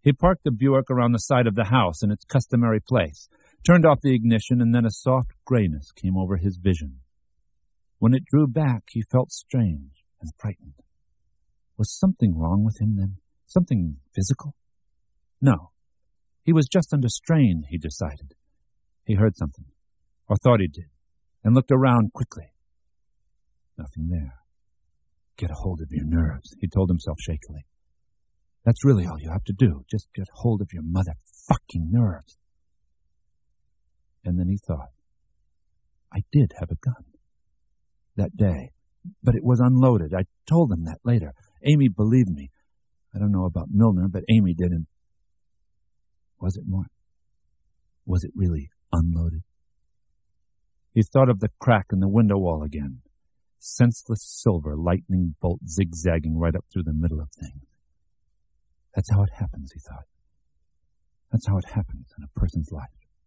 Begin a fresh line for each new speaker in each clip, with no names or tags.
He parked the Buick around the side of the house in its customary place, turned off the ignition, and then a soft grayness came over his vision. When it drew back, he felt strange and frightened. Was something wrong with him then? Something physical? No. He was just under strain, he decided. He heard something, or thought he did, and looked around quickly. Nothing there. Get a hold of your nerves, he told himself shakily. That's really all you have to do. Just get hold of your motherfucking nerves. And then he thought, I did have a gun. That day. But it was unloaded. I told him that later. Amy believed me. I don't know about Milner, but Amy didn't. Was it more? Was it really unloaded? He thought of the crack in the window wall again. Senseless silver lightning bolt zigzagging right up through the middle of things. That's how it happens, he thought. That's how it happens in a person's life.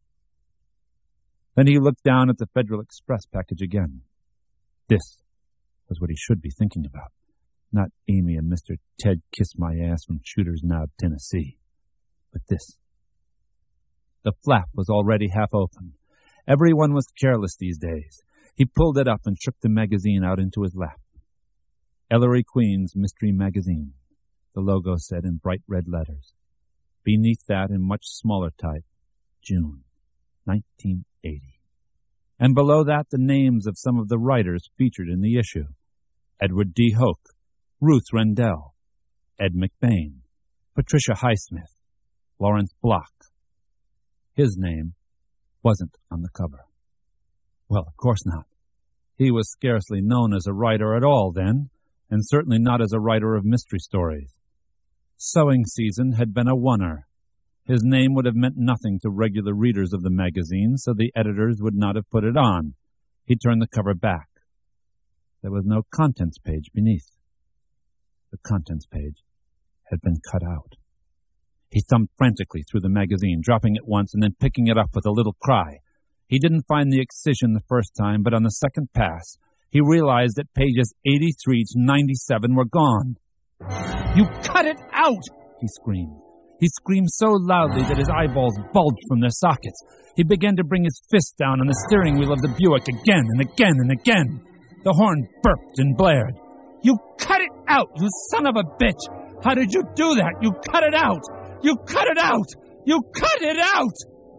Then he looked down at the Federal Express package again. This was what he should be thinking about. Not Amy and Mr. Ted Kiss My Ass from Shooter's Knob, Tennessee. But this. The flap was already half open. Everyone was careless these days. He pulled it up and shook the magazine out into his lap. Ellery Queen's Mystery Magazine, the logo said in bright red letters. Beneath that, in much smaller type, June 1980. And below that, the names of some of the writers featured in the issue. Edward D. Hoke, Ruth Rendell, Ed McBain, Patricia Highsmith, Lawrence Block. His name wasn't on the cover. Well, of course not. He was scarcely known as a writer at all then, and certainly not as a writer of mystery stories. Sewing season had been a oneer. His name would have meant nothing to regular readers of the magazine, so the editors would not have put it on. He turned the cover back. There was no contents page beneath. The contents page had been cut out. He thumbed frantically through the magazine, dropping it once and then picking it up with a little cry. He didn't find the excision the first time, but on the second pass, he realized that pages 83 to 97 were gone. "You cut it out!" he screamed. He screamed so loudly that his eyeballs bulged from their sockets. He began to bring his fist down on the steering wheel of the Buick again and again and again. The horn burped and blared. "You cut it out, you son of a bitch! How did you do that? You cut it out! You cut it out! You cut it out!"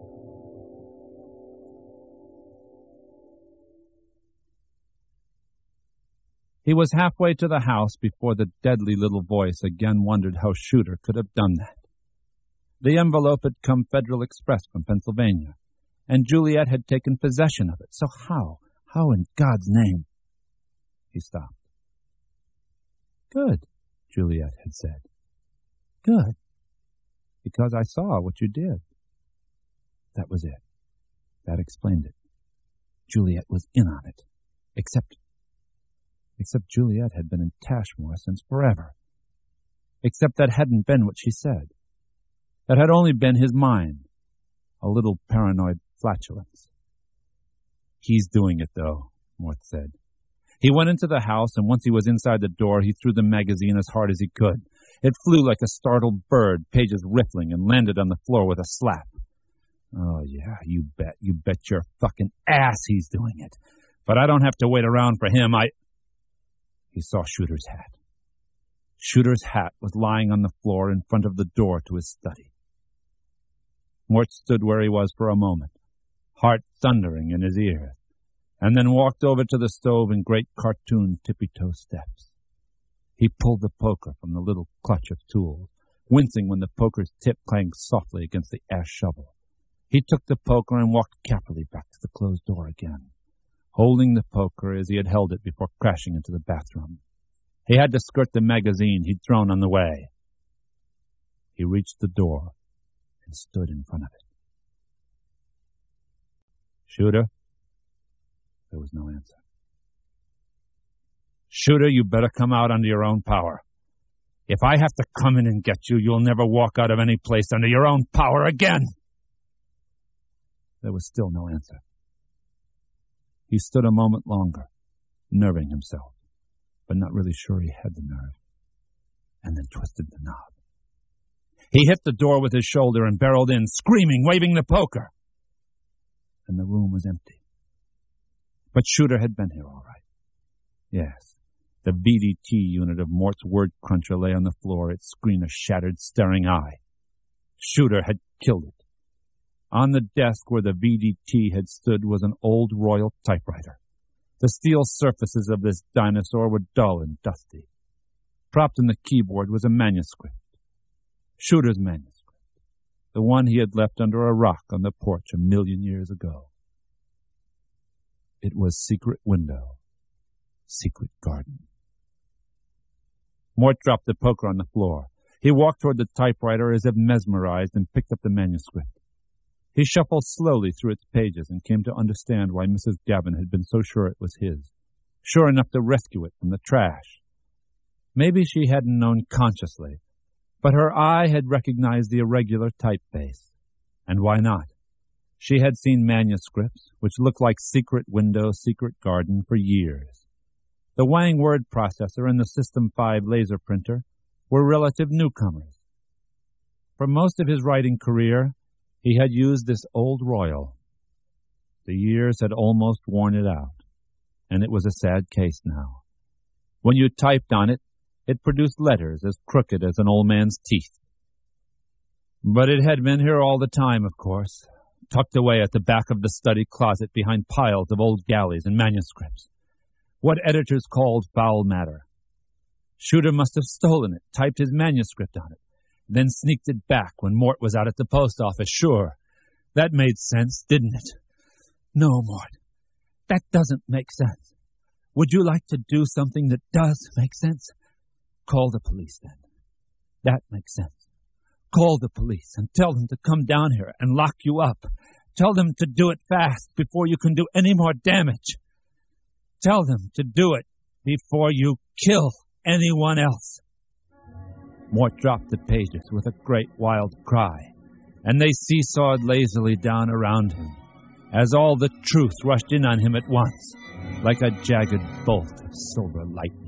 He was halfway to the house before the deadly little voice again wondered how Shooter could have done that. The envelope had come Federal Express from Pennsylvania, and Juliet had taken possession of it. So how in God's name? He stopped. "Good," Juliet had said. "Good. Because I saw what you did." That was it. That explained it. Juliet was in on it. Except Juliet had been in Tashmore since forever. Except that hadn't been what she said. That had only been his mind. A little paranoid flatulence. "He's doing it, though," Mort said. He went into the house, and once he was inside the door, he threw the magazine as hard as he could. It flew like a startled bird, pages riffling, and landed on the floor with a slap. "Oh, yeah, you bet your fucking ass he's doing it. But I don't have to wait around for him. He saw Shooter's hat. Shooter's hat was lying on the floor in front of the door to his study. Mort stood where he was for a moment, heart thundering in his ears, and then walked over to the stove in great cartoon tippy-toe steps. He pulled the poker from the little clutch of tools, wincing when the poker's tip clanged softly against the ash shovel. He took the poker and walked carefully back to the closed door again, holding the poker as he had held it before crashing into the bathroom. He had to skirt the magazine he'd thrown on the way. He reached the door and stood in front of it. "Shooter?" There was no answer. "Shooter, you better come out under your own power. If I have to come in and get you, you'll never walk out of any place under your own power again." There was still no answer. He stood a moment longer, nerving himself, but not really sure he had the nerve, and then twisted the knob. He hit the door with his shoulder and barreled in, screaming, waving the poker. And the room was empty. But Shooter had been here all right. Yes, the VDT unit of Mort's word cruncher lay on the floor, its screen a shattered, staring eye. Shooter had killed it. On the desk where the VDT had stood was an old Royal typewriter. The steel surfaces of this dinosaur were dull and dusty. Propped in the keyboard was a manuscript. Shooter's manuscript. The one he had left under a rock on the porch 1,000,000 years ago. It was Secret Window, Secret Garden. Mort dropped the poker on the floor. He walked toward the typewriter as if mesmerized and picked up the manuscript. He shuffled slowly through its pages and came to understand why Mrs. Gavin had been so sure it was his, sure enough to rescue it from the trash. Maybe she hadn't known consciously, but her eye had recognized the irregular typeface. And why not? She had seen manuscripts which looked like Secret Window, Secret Garden for years. The Wang word processor and the System 5 laser printer were relative newcomers. For most of his writing career, he had used this old Royal. The years had almost worn it out, and it was a sad case now. When you typed on it, it produced letters as crooked as an old man's teeth. But it had been here all the time, of course, tucked away at the back of the study closet behind piles of old galleys and manuscripts. What editors called foul matter. Shooter must have stolen it, typed his manuscript on it, then sneaked it back when Mort was out at the post office. Sure, that made sense, didn't it? No, Mort, that doesn't make sense. Would you like to do something that does make sense? Call the police, then. That makes sense. Call the police and tell them to come down here and lock you up. Tell them to do it fast before you can do any more damage. Tell them to do it before you kill anyone else. Mort dropped the pages with a great wild cry, and they seesawed lazily down around him, as all the truth rushed in on him at once, like a jagged bolt of silver lightning.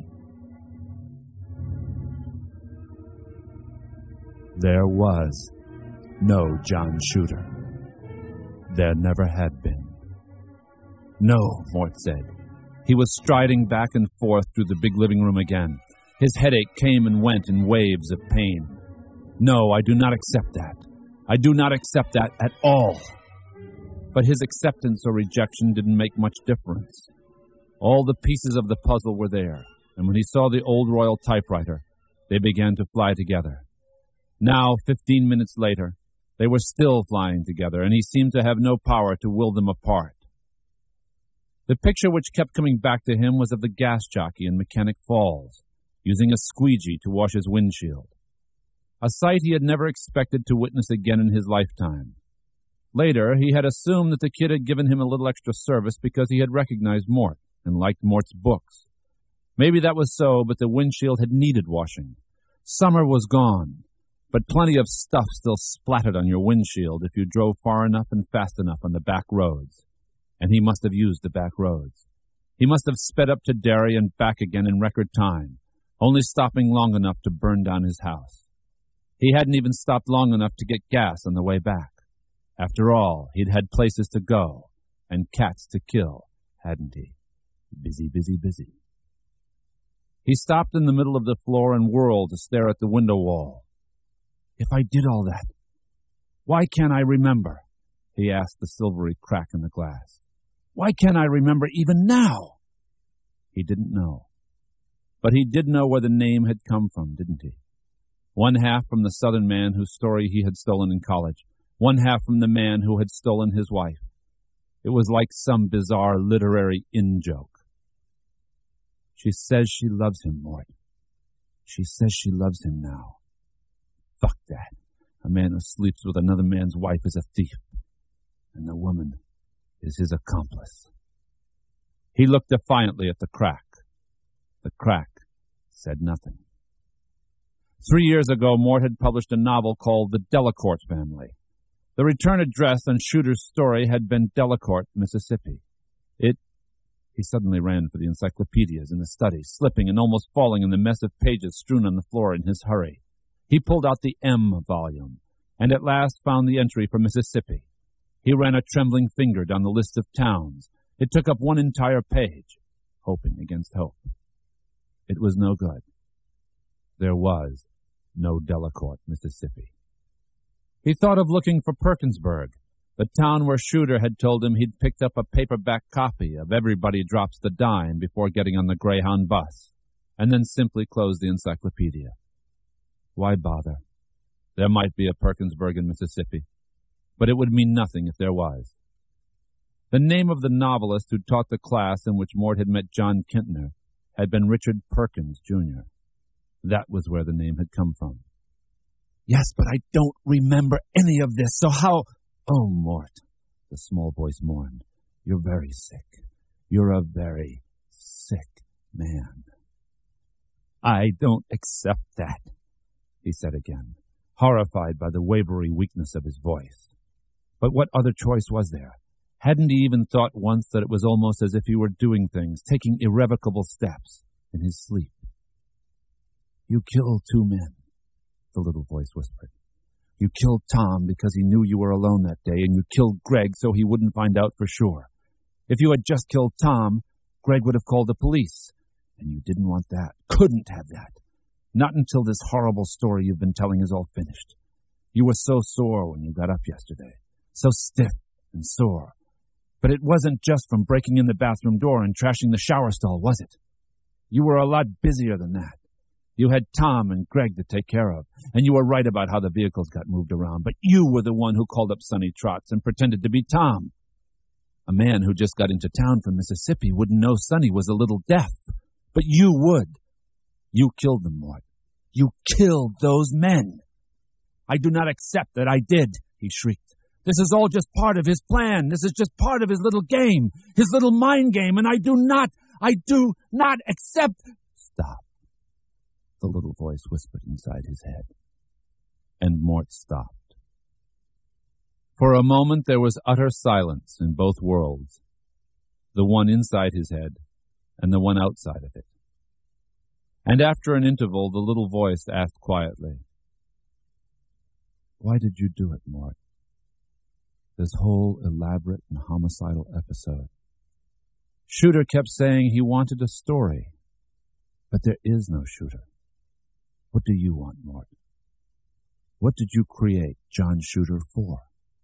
There was no John Shooter. There never had been. No, Mort said. He was striding back and forth through the big living room again. His headache came and went in waves of pain. No, I do not accept that. I do not accept that at all. But his acceptance or rejection didn't make much difference. All the pieces of the puzzle were there, and when he saw the old Royal typewriter, they began to fly together. Now, 15 minutes later, they were still flying together, and he seemed to have no power to will them apart. The picture which kept coming back to him was of the gas jockey in Mechanic Falls, using a squeegee to wash his windshield. A sight he had never expected to witness again in his lifetime. Later, he had assumed that the kid had given him a little extra service because he had recognized Mort and liked Mort's books. Maybe that was so, but the windshield had needed washing. Summer was gone, but plenty of stuff still splattered on your windshield if you drove far enough and fast enough on the back roads. And he must have used the back roads. He must have sped up to Derry and back again in record time, only stopping long enough to burn down his house. He hadn't even stopped long enough to get gas on the way back. After all, he'd had places to go and cats to kill, hadn't he? Busy, busy, busy. He stopped in the middle of the floor and whirled to stare at the window wall. If I did all that, why can't I remember? He asked the silvery crack in the glass. Why can't I remember even now? He didn't know. But he did know where the name had come from, didn't he? One half from the Southern man whose story he had stolen in college, one half from the man who had stolen his wife. It was like some bizarre literary in-joke. She says she loves him, Mort. She says she loves him now. Fuck that. A man who sleeps with another man's wife is a thief, and the woman is his accomplice. He looked defiantly at the crack. The crack said nothing. 3 years ago, Mort had published a novel called The Delacorte Family. The return address on Shooter's story had been Delacorte, Mississippi. He suddenly ran for the encyclopedias in the study, slipping and almost falling in the mess of pages strewn on the floor in his hurry. He pulled out the M volume, and at last found the entry for Mississippi. He ran a trembling finger down the list of towns. It took up one entire page, hoping against hope. It was no good. There was no Delacorte, Mississippi. He thought of looking for Perkinsburg, the town where Shooter had told him he'd picked up a paperback copy of Everybody Drops the Dime before getting on the Greyhound bus, and then simply closed the encyclopedia. Why bother? There might be a Perkinsburg in Mississippi, but it would mean nothing if there was. The name of the novelist who taught the class in which Mort had met John Kintner had been Richard Perkins, Jr. That was where the name had come from. Yes, but I don't remember any of this, so how... Oh, Mort, the small voice mourned. You're very sick. You're a very sick man. I don't accept that, he said again, horrified by the wavery weakness of his voice. But what other choice was there? Hadn't he even thought once that it was almost as if he were doing things, taking irrevocable steps in his sleep? You killed 2 men, the little voice whispered. You killed Tom because he knew you were alone that day, and you killed Greg so he wouldn't find out for sure. If you had just killed Tom, Greg would have called the police, and you didn't want that, couldn't have that. Not until this horrible story you've been telling is all finished. You were so sore when you got up yesterday, so stiff and sore. But it wasn't just from breaking in the bathroom door and trashing the shower stall, was it? You were a lot busier than that. You had Tom and Greg to take care of, and you were right about how the vehicles got moved around, but you were the one who called up Sonny Trotz and pretended to be Tom. A man who just got into town from Mississippi wouldn't know Sonny was a little deaf, but you would. You killed them, Mort. You killed those men. I do not accept that I did, he shrieked. This is all just part of his plan. This is just part of his little game, his little mind game, and I do not accept... Stop, the little voice whispered inside his head. And Mort stopped. For a moment there was utter silence in both worlds, the one inside his head and the one outside of it. And after an interval, the little voice asked quietly, Why did you do it, Mort? This whole elaborate and homicidal episode. Shooter kept saying he wanted a story, but there is no Shooter. What do you want, Mort? What did you create John Shooter for?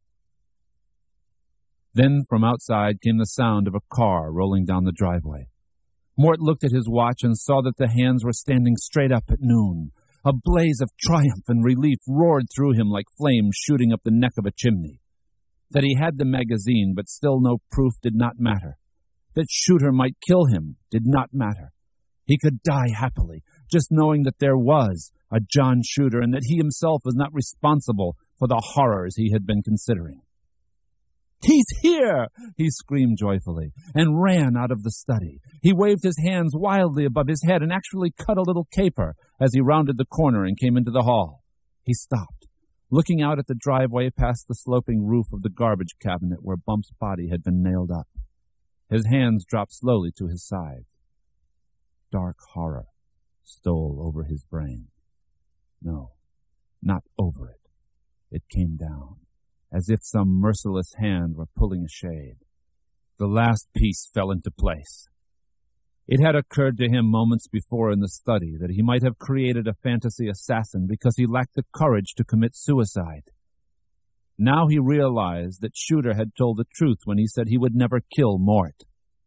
Then from outside came the sound of a car rolling down the driveway. Mort looked at his watch and saw that the hands were standing straight up at noon. A blaze of triumph and relief roared through him like flames shooting up the neck of a chimney. That he had the magazine, but still no proof, did not matter. That Shooter might kill him did not matter. He could die happily, just knowing that there was a John Shooter and that he himself was not responsible for the horrors he had been considering. He's here! He screamed joyfully and ran out of the study. He waved his hands wildly above his head and actually cut a little caper as he rounded the corner and came into the hall. He stopped, looking out at the driveway past the sloping roof of the garbage cabinet where Bump's body had been nailed up. His hands dropped slowly to his sides. Dark horror stole over his brain. No, not over it. It came down, as if some merciless hand were pulling a shade. The last piece fell into place. It had occurred to him moments before in the study that he might have created a fantasy assassin because he lacked the courage to commit suicide. Now he realized that Shooter had told the truth when he said he would never kill Mort.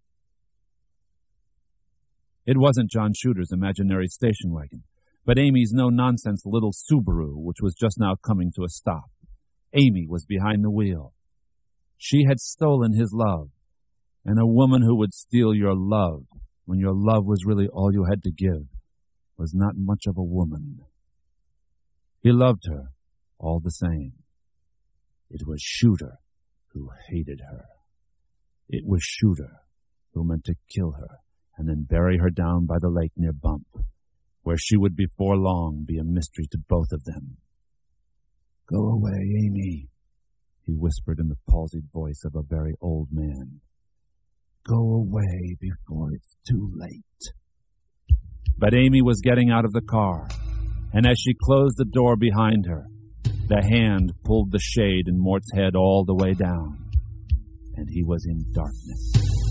It wasn't John Shooter's imaginary station wagon, but Amy's no-nonsense little Subaru, which was just now coming to a stop. Amy was behind the wheel. She had stolen his love, and a woman who would steal your love when your love was really all you had to give was not much of a woman. He loved her all the same. It was Shooter who hated her. It was Shooter who meant to kill her and then bury her down by the lake near Bump, where she would before long be a mystery to both of them. Go away, Amy, he whispered in the palsied voice of a very old man. Go away before it's too late. But Amy was getting out of the car, and as she closed the door behind her, the hand pulled the shade in Mort's head all the way down, and he was in darkness.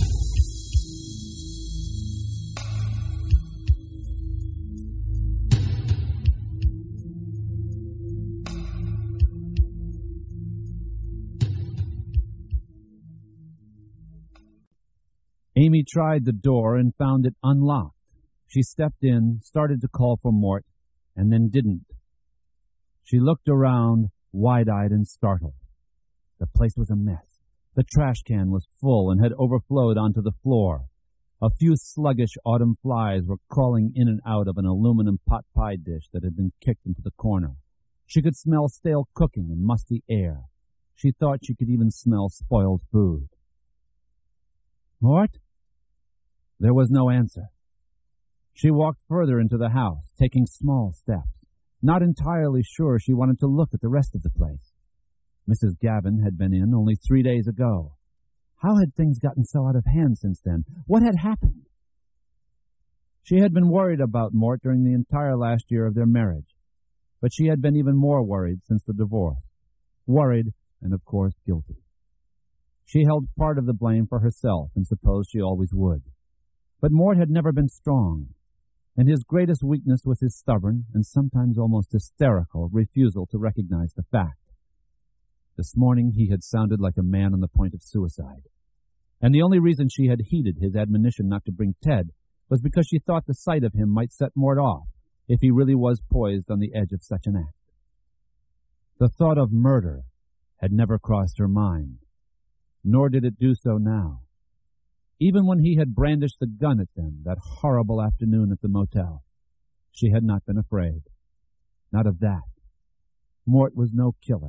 Amy tried the door and found it unlocked. She stepped in, started to call for Mort, and then didn't. She looked around, wide-eyed and startled. The place was a mess. The trash can was full and had overflowed onto the floor. A few sluggish autumn flies were crawling in and out of an aluminum pot pie dish that had been kicked into the corner. She could smell stale cooking and musty air. She thought she could even smell spoiled food. "Mort?" There was no answer. She walked further into the house, taking small steps, not entirely sure she wanted to look at the rest of the place. Mrs. Gavin had been in only 3 days ago. How had things gotten so out of hand since then? What had happened? She had been worried about Mort during the entire last year of their marriage, but she had been even more worried since the divorce. Worried and, of course, guilty. She held part of the blame for herself and supposed she always would. But Mort had never been strong, and his greatest weakness was his stubborn and sometimes almost hysterical refusal to recognize the fact. This morning he had sounded like a man on the point of suicide, and the only reason she had heeded his admonition not to bring Ted was because she thought the sight of him might set Mort off if he really was poised on the edge of such an act. The thought of murder had never crossed her mind, nor did it do so now. Even when he had brandished the gun at them that horrible afternoon at the motel, she had not been afraid. Not of that. Mort was no killer.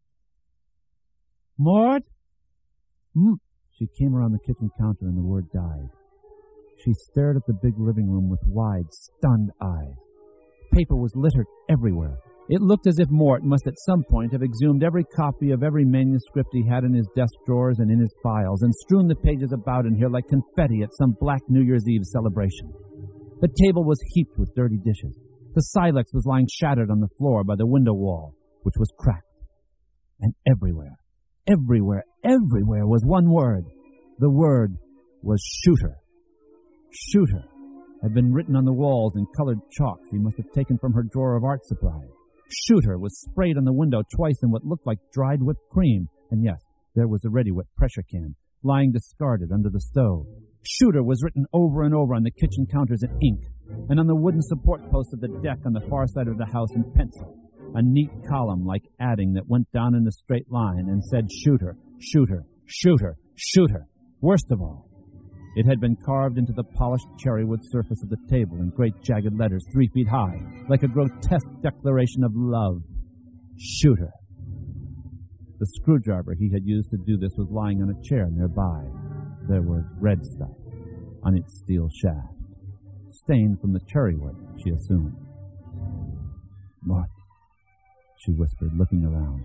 "Mort?" She came around the kitchen counter and the word died. She stared at the big living room with wide, stunned eyes. Paper was littered everywhere. It looked as if Mort must at some point have exhumed every copy of every manuscript he had in his desk drawers and in his files and strewn the pages about in here like confetti at some black New Year's Eve celebration. The table was heaped with dirty dishes. The Silex was lying shattered on the floor by the window wall, which was cracked. And everywhere was one word. The word was shooter. Shooter had been written on the walls in colored chalks he must have taken from her drawer of art supplies. Shooter was sprayed on the window twice in what looked like dried whipped cream, and yes, there was the Ready-Whip pressure can, lying discarded under the stove. Shooter was written over and over on the kitchen counters in ink, and on the wooden support post of the deck on the far side of the house in pencil, a neat column like adding that went down in a straight line and said shooter, shooter, shooter, shooter. Worst of all, it had been carved into the polished cherrywood surface of the table in great jagged letters 3 feet high, like a grotesque declaration of love. Shooter. The screwdriver he had used to do this was lying on a chair nearby. There was red stuff on its steel shaft, stained from the cherrywood, she assumed. "Mort," she whispered, looking around.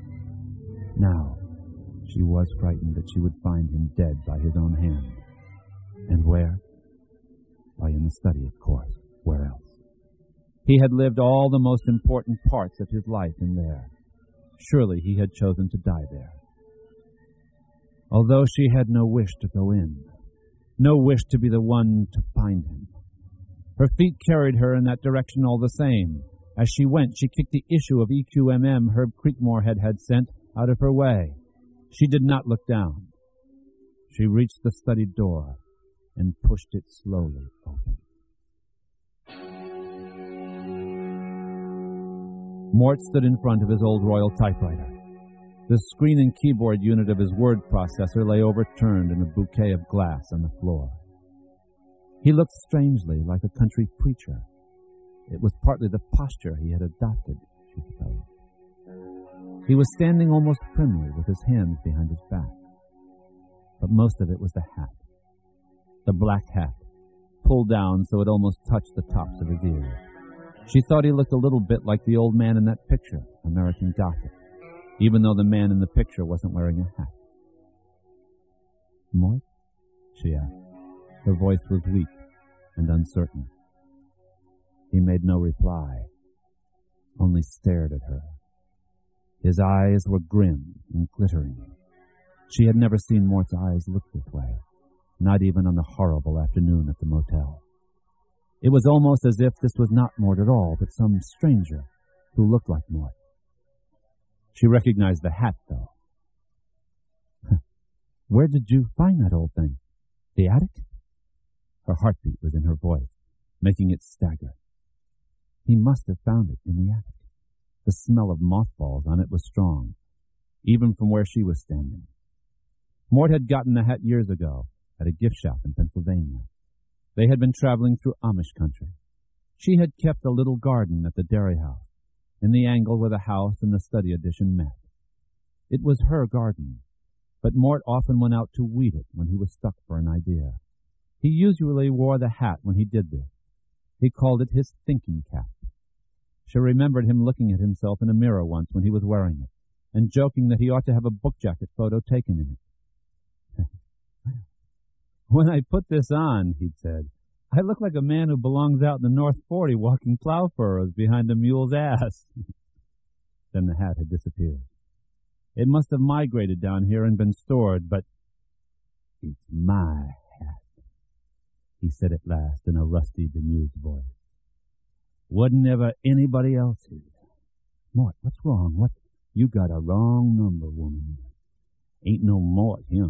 Now, she was frightened that she would find him dead by his own hand. And where? Why, in the study, of course. Where else? He had lived all the most important parts of his life in there. Surely he had chosen to die there. Although she had no wish to go in, no wish to be the one to find him. Her feet carried her in that direction all the same. As she went, she kicked the issue of EQMM Herb Creekmore had sent out of her way. She did not look down. She reached the study door and pushed it slowly open. Mort stood in front of his old Royal typewriter. The screen and keyboard unit of his word processor lay overturned in a bouquet of glass on the floor. He looked strangely like a country preacher. It was partly the posture he had adopted, she supposed. He was standing almost primly with his hands behind his back. But most of it was the hat. The black hat, pulled down so it almost touched the tops of his ears. She thought he looked a little bit like the old man in that picture, American Gothic, even though the man in the picture wasn't wearing a hat. "Mort?" she asked. Her voice was weak and uncertain. He made no reply. only stared at her. His eyes were grim and glittering. She had never seen Mort's eyes look this way, not even on the horrible afternoon at the motel. It was almost as if this was not Mort at all, but some stranger who looked like Mort. She recognized the hat, though. Where did you find that old thing? The attic? Her heartbeat was in her voice, making it stagger. He must have found it in the attic. The smell of mothballs on it was strong, even from where she was standing. Mort had gotten the hat years ago at a gift shop in Pennsylvania. They had been traveling through Amish country. She had kept a little garden at the dairy house, in the angle where the house and the study addition met. It was her garden, but Mort often went out to weed it when he was stuck for an idea. He usually wore the hat when he did this. He called it his thinking cap. She remembered him looking at himself in a mirror once when he was wearing it, and joking that he ought to have a book jacket photo taken in it. When I put this on, he'd said, I look like a man who belongs out in the North 40 walking plow furrows behind a mule's ass. Then the hat had disappeared. It must have migrated down here and been stored, but it's my hat, he said at last in a rusty, bemused voice. Wasn't ever anybody else's. Mort, what's wrong? You got a wrong number, woman. Ain't no Mort here.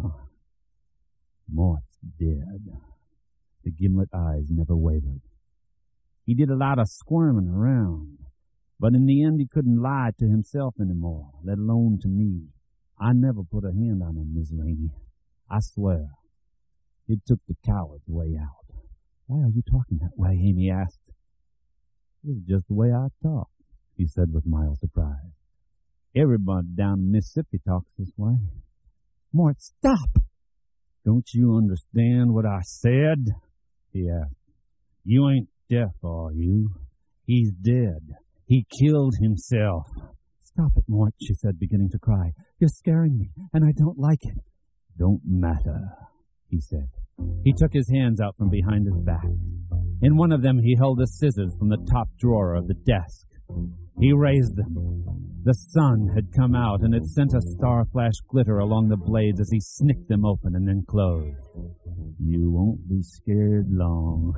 Mort's dead. The gimlet eyes never wavered. He did a lot of squirming around, but in the end he couldn't lie to himself anymore, let alone to me. I never put a hand on him, Miss Rainey. I swear. It took the coward's way out. Why are you talking that way? Amy asked. It's just the way I talk, he said with mild surprise. Everybody down in Mississippi talks this way. Mort, stop! Don't you understand what I said? He asked. You ain't deaf, are you? He's dead. He killed himself. Stop it, Mort, she said, beginning to cry. You're scaring me, and I don't like it. Don't matter, he said. He took his hands out from behind his back. In one of them he held the scissors from the top drawer of the desk. He raised them. The sun had come out, and it sent a star-flash glitter along the blades as he snicked them open and then closed. You won't be scared long.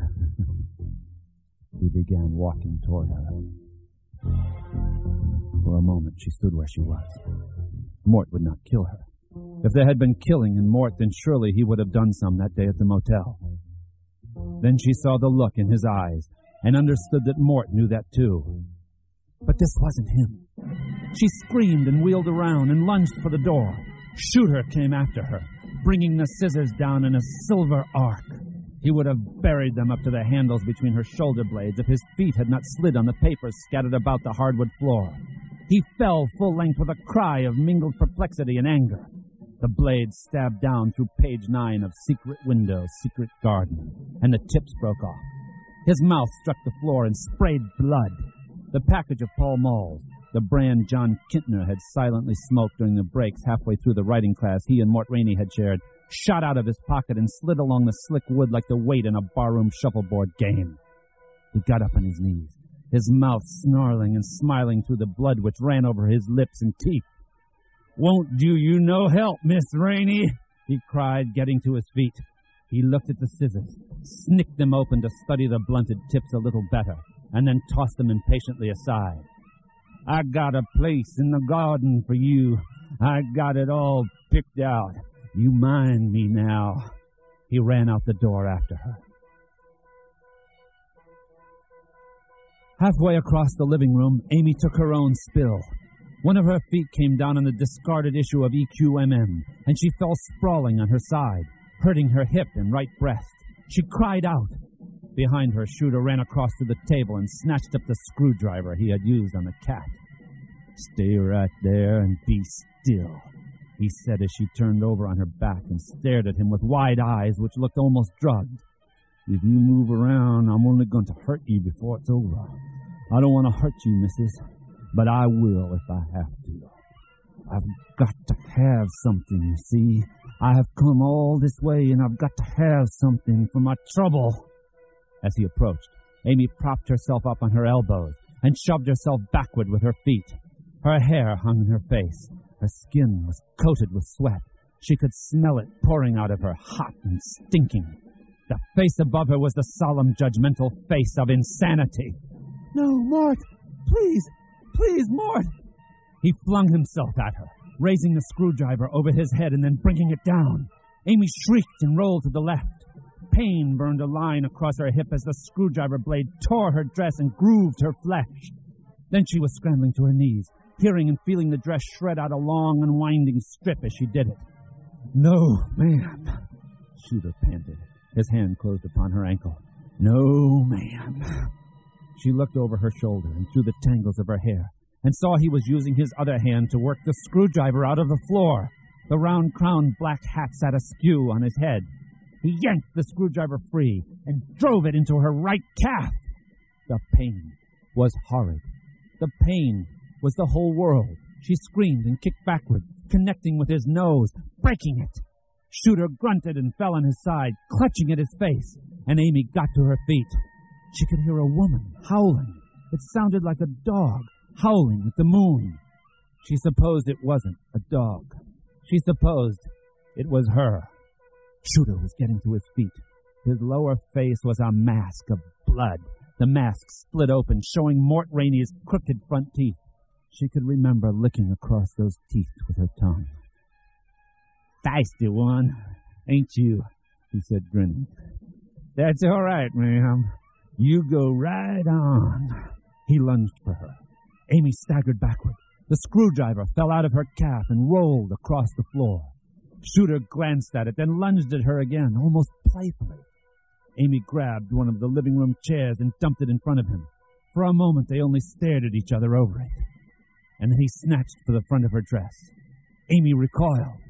He began walking toward her. For a moment she stood where she was. Mort would not kill her. If there had been killing in Mort, then surely he would have done some that day at the motel. Then she saw the look in his eyes and understood that Mort knew that too. But this wasn't him. She screamed and wheeled around and lunged for the door. Shooter came after her, bringing the scissors down in a silver arc. He would have buried them up to the handles between her shoulder blades if his feet had not slid on the papers scattered about the hardwood floor. He fell full length with a cry of mingled perplexity and anger. The blade stabbed down through page 9 of Secret Window, Secret Garden, and the tips broke off. His mouth struck the floor and sprayed blood. The package of Pall Malls, the brand John Kintner had silently smoked during the breaks halfway through the writing class he and Mort Rainey had shared, shot out of his pocket and slid along the slick wood like the weight in a barroom shuffleboard game. He got up on his knees, his mouth snarling and smiling through the blood which ran over his lips and teeth. Won't do you no help, Miss Rainey, he cried, getting to his feet. He looked at the scissors, snicked them open to study the blunted tips a little better, and then tossed them impatiently aside. I got a place in the garden for you. I got it all picked out. You mind me now. He ran out the door after her. Halfway across the living room, Amy took her own spill. One of her feet came down on the discarded issue of EQMM, and she fell sprawling on her side, hurting her hip and right breast. She cried out. Behind her, Shooter ran across to the table and snatched up the screwdriver he had used on the cat. Stay right there and be still, he said as she turned over on her back and stared at him with wide eyes which looked almost drugged. If you move around, I'm only going to hurt you before it's over. I don't want to hurt you, missus, but I will if I have to. I've got to have something, you see. I have come all this way, and I've got to have something for my trouble. As he approached, Amy propped herself up on her elbows and shoved herself backward with her feet. Her hair hung in her face. Her skin was coated with sweat. She could smell it pouring out of her, hot and stinking. The face above her was the solemn, judgmental face of insanity. "No, Mort! Please! Please, Mort!" He flung himself at her, raising the screwdriver over his head and then bringing it down. Amy shrieked and rolled to the left. Pain burned a line across her hip as the screwdriver blade tore her dress and grooved her flesh. Then she was scrambling to her knees, hearing and feeling the dress shred out a long, unwinding strip as she did it. "No, ma'am," Shooter panted. His hand closed upon her ankle. "No, ma'am." She looked over her shoulder and through the tangles of her hair and saw he was using his other hand to work the screwdriver out of the floor. The round-crowned black hat sat askew on his head. He yanked the screwdriver free and drove it into her right calf. The pain was horrid. The pain was the whole world. She screamed and kicked backward, connecting with his nose, breaking it. Shooter grunted and fell on his side, clutching at his face, and Amy got to her feet. She could hear a woman howling. It sounded like a dog howling at the moon. She supposed it wasn't a dog. She supposed it was her. Shooter was getting to his feet. His lower face was a mask of blood. The mask split open, showing Mort Rainey's crooked front teeth. She could remember licking across those teeth with her tongue. "Feisty one, ain't you?" he said, grinning. "That's all right, ma'am. You go right on." He lunged for her. Amy staggered backward. The screwdriver fell out of her calf and rolled across the floor. Shooter glanced at it, then lunged at her again, almost playfully. Amy grabbed one of the living room chairs and dumped it in front of him. For a moment, they only stared at each other over it. And then he snatched for the front of her dress. Amy recoiled.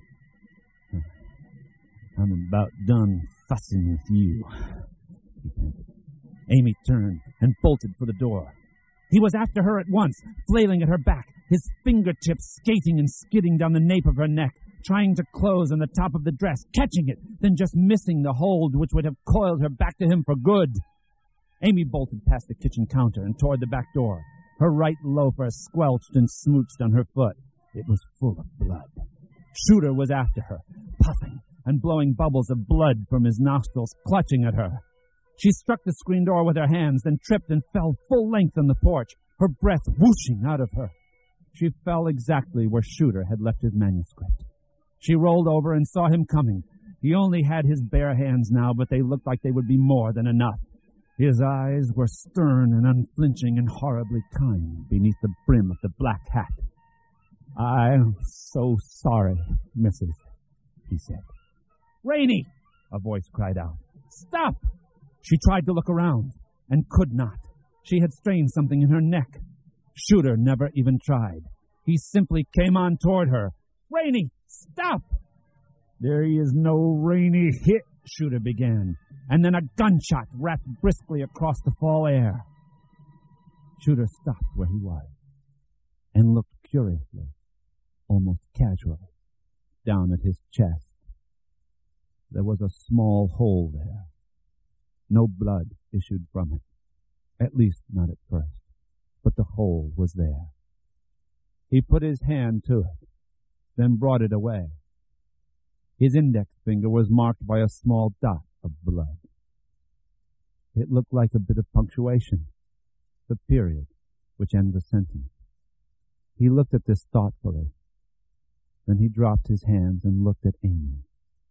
"I'm about done fussing with you," he panted. Amy turned and bolted for the door. He was after her at once, flailing at her back, his fingertips skating and skidding down the nape of her neck, trying to close on the top of the dress, catching it, then just missing the hold which would have coiled her back to him for good. Amy bolted past the kitchen counter and toward the back door. Her right loafer squelched and smooched on her foot. It was full of blood. Shooter was after her, puffing and blowing bubbles of blood from his nostrils, clutching at her. She struck the screen door with her hands, then tripped and fell full length on the porch, her breath whooshing out of her. She fell exactly where Shooter had left his manuscript. She rolled over and saw him coming. He only had his bare hands now, but they looked like they would be more than enough. His eyes were stern and unflinching and horribly kind beneath the brim of the black hat. "I'm so sorry, Mrs." he said. "Rainey!" a voice cried out. "Stop!" She tried to look around and could not. She had strained something in her neck. Shooter never even tried. He simply came on toward her. "Rainey, stop!" "There is no Rainey hit," Shooter began, and then a gunshot rapped briskly across the fall air. Shooter stopped where he was and looked curiously, almost casually, down at his chest. There was a small hole there. No blood issued from it, at least not at first, but the hole was there. He put his hand to it, then brought it away. His index finger was marked by a small dot of blood. It looked like a bit of punctuation, the period which ends a sentence. He looked at this thoughtfully. Then he dropped his hands and looked at Amy.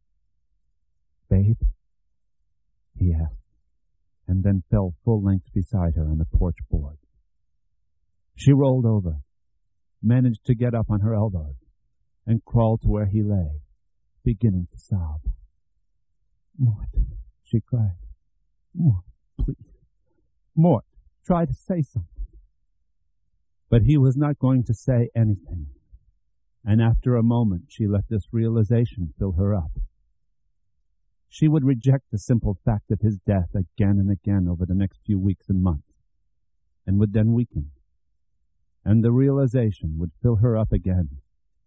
"Babe?" he asked, and then fell full length beside her on the porch board. She rolled over, managed to get up on her elbows, and crawled to where he lay, beginning to sob. "Mort," she cried. "Mort, please. Mort, try to say something." But he was not going to say anything, and after a moment she let this realization fill her up. She would reject the simple fact of his death again and again over the next few weeks and months, and would then weaken, and the realization would fill her up again.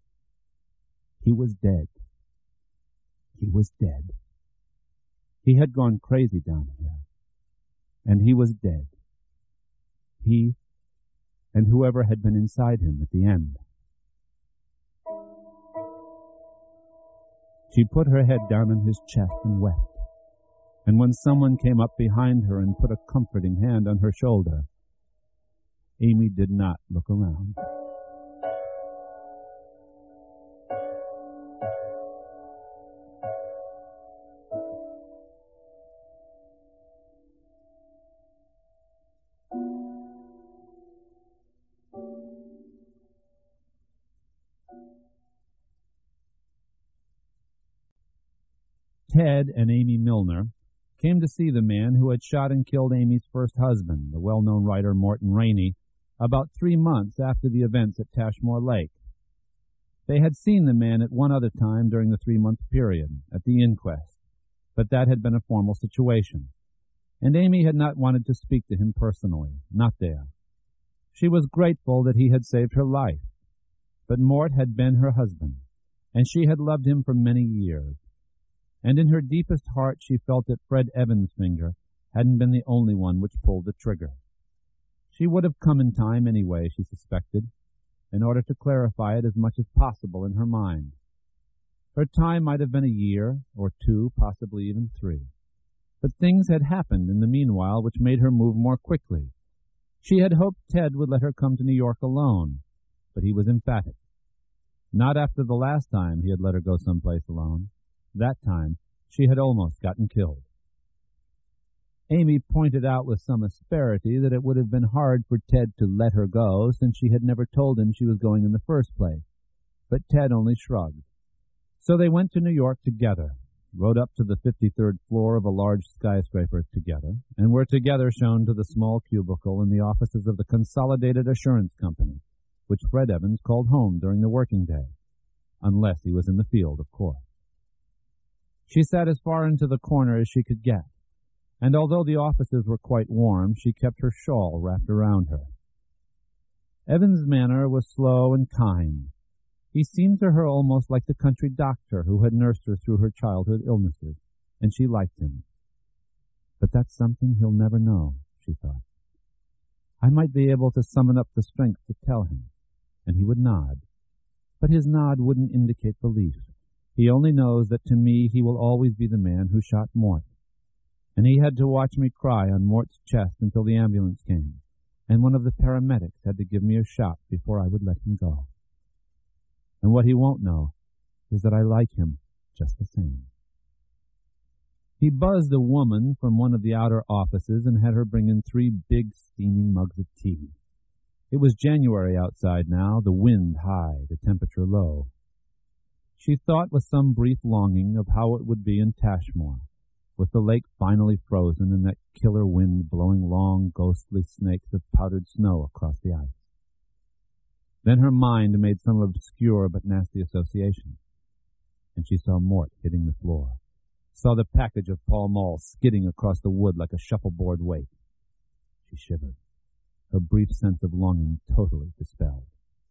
He was dead. He was dead. He had gone crazy down here, and he was dead. He and whoever had been inside him at the end. She put her head down on his chest and wept, and when someone came up behind her and put a comforting hand on her shoulder, Amy did not look around. Ted and Amy Milner came to see the man who had shot and killed Amy's first husband, the well-known writer Morton Rainey, about 3 months after the events at Tashmore Lake. They had seen the man at one other time during the 3-month period, at the inquest, but that had been a formal situation, and Amy had not wanted to speak to him personally, not there. She was grateful that he had saved her life, but Mort had been her husband, and she had loved him for many years. And in her deepest heart she felt that Fred Evans' finger hadn't been the only one which pulled the trigger. She would have come in time anyway, she suspected, in order to clarify it as much as possible in her mind. Her time might have been a year, or 2, possibly even 3. But things had happened in the meanwhile which made her move more quickly. She had hoped Ted would let her come to New York alone, but he was emphatic. Not after the last time he had let her go someplace alone. That time, she had almost gotten killed. Amy pointed out with some asperity that it would have been hard for Ted to let her go, since she had never told him she was going in the first place. But Ted only shrugged. So they went to New York together, rode up to the 53rd floor of a large skyscraper together, and were together shown to the small cubicle in the offices of the Consolidated Assurance Company, which Fred Evans called home during the working day, unless he was in the field, of course. She sat as far into the corner as she could get, and although the offices were quite warm, she kept her shawl wrapped around her. Evans' manner was slow and kind. He seemed to her almost like the country doctor who had nursed her through her childhood illnesses, and she liked him. But that's something he'll never know, she thought. I might be able to summon up the strength to tell him, and he would nod. But his nod wouldn't indicate belief. He only knows that to me he will always be the man who shot Mort. And he had to watch me cry on Mort's chest until the ambulance came, and one of the paramedics had to give me a shot before I would let him go. And what he won't know is that I like him just the same. He buzzed a woman from one of the outer offices and had her bring in 3 big steaming mugs of tea. It was January outside now, the wind high, the temperature low. She thought with some brief longing of how it would be in Tashmore, with the lake finally frozen and that killer wind blowing long, ghostly snakes of powdered snow across the ice. Then her mind made some obscure but nasty association, and she saw Mort hitting the floor, saw the package of Pall Mall skidding across the wood like a shuffleboard weight. She shivered, her brief sense of longing totally dispelled.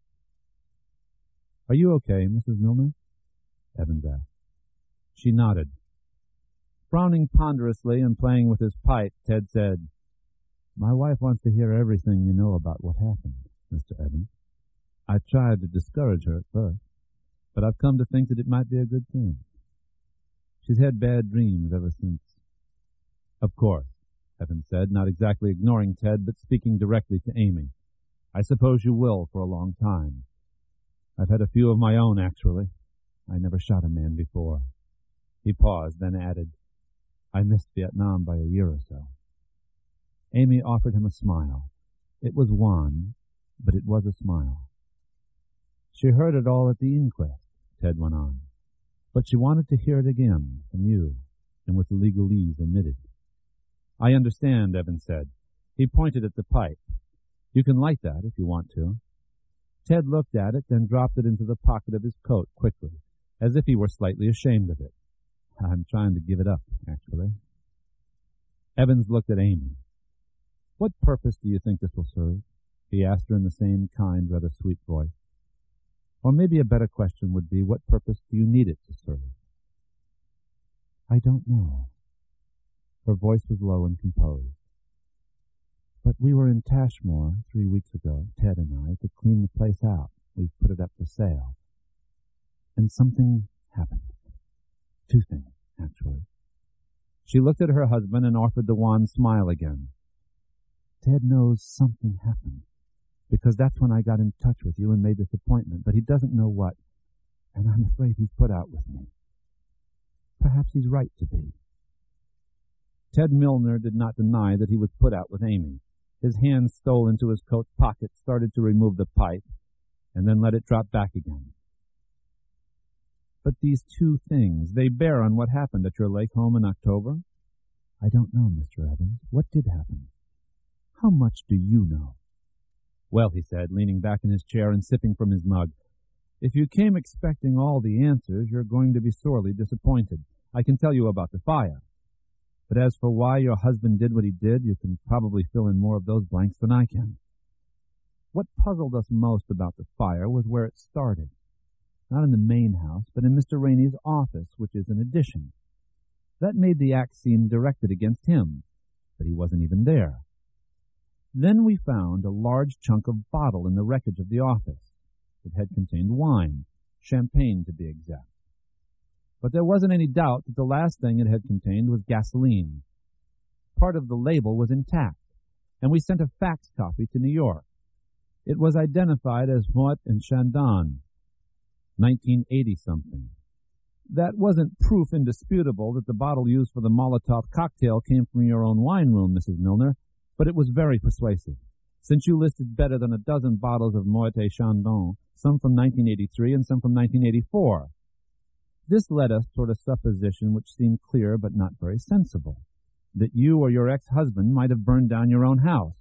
"Are you okay, Mrs. Milner?" Evans asked. She nodded. Frowning ponderously and playing with his pipe, Ted said, "My wife wants to hear everything you know about what happened, Mr. Evans. I tried to discourage her at first, but I've come to think that it might be a good thing. She's had bad dreams ever since." "Of course," Evans said, not exactly ignoring Ted, but speaking directly to Amy. "I suppose you will for a long time. I've had a few of my own, actually. I never shot a man before." He paused, then added, "I missed Vietnam by a year or so." Amy offered him a smile. It was wan, but it was a smile. "She heard it all at the inquest," Ted went on, "but she wanted to hear it again from you, and with the legalese omitted." "I understand," Evans said. He pointed at the pipe. "You can light that if you want to." Ted looked at it, then dropped it into the pocket of his coat quickly, as if he were slightly ashamed of it. "I'm trying to give it up, actually." Evans looked at Amy. "What purpose do you think this will serve?" he asked her in the same kind, rather sweet voice. "Or maybe a better question would be, what purpose do you need it to serve?" "I don't know." Her voice was low and composed. But we were in Tashmore 3 weeks ago, Ted and I, to clean the place out. We've put it up for sale. And something happened. 2 things, actually. She looked at her husband and offered the wan smile again. Ted knows something happened, because that's when I got in touch with you and made this appointment, but he doesn't know what, and I'm afraid he's put out with me. Perhaps he's right to be. Ted Milner did not deny that he was put out with Amy. His hand stole into his coat pocket, started to remove the pipe, and then let it drop back again. But these 2 things, they bear on what happened at your lake home in October? I don't know, Mr. Evans. What did happen? How much do you know? Well, he said, leaning back in his chair and sipping from his mug, if you came expecting all the answers, you're going to be sorely disappointed. I can tell you about the fire. But as for why your husband did what he did, you can probably fill in more of those blanks than I can. What puzzled us most about the fire was where it started. Not in the main house, but in Mr. Rainey's office, which is an addition. That made the act seem directed against him, but he wasn't even there. Then we found a large chunk of bottle in the wreckage of the office. It had contained wine, champagne to be exact. But there wasn't any doubt that the last thing it had contained was gasoline. Part of the label was intact, and we sent a fax copy to New York. It was identified as Moet and Chandon, 1980-something. That wasn't proof indisputable that the bottle used for the Molotov cocktail came from your own wine room, Mrs. Milner, but it was very persuasive, since you listed better than a dozen bottles of Moet et Chandon, some from 1983 and some from 1984. This led us toward a supposition which seemed clear but not very sensible, that you or your ex-husband might have burned down your own house.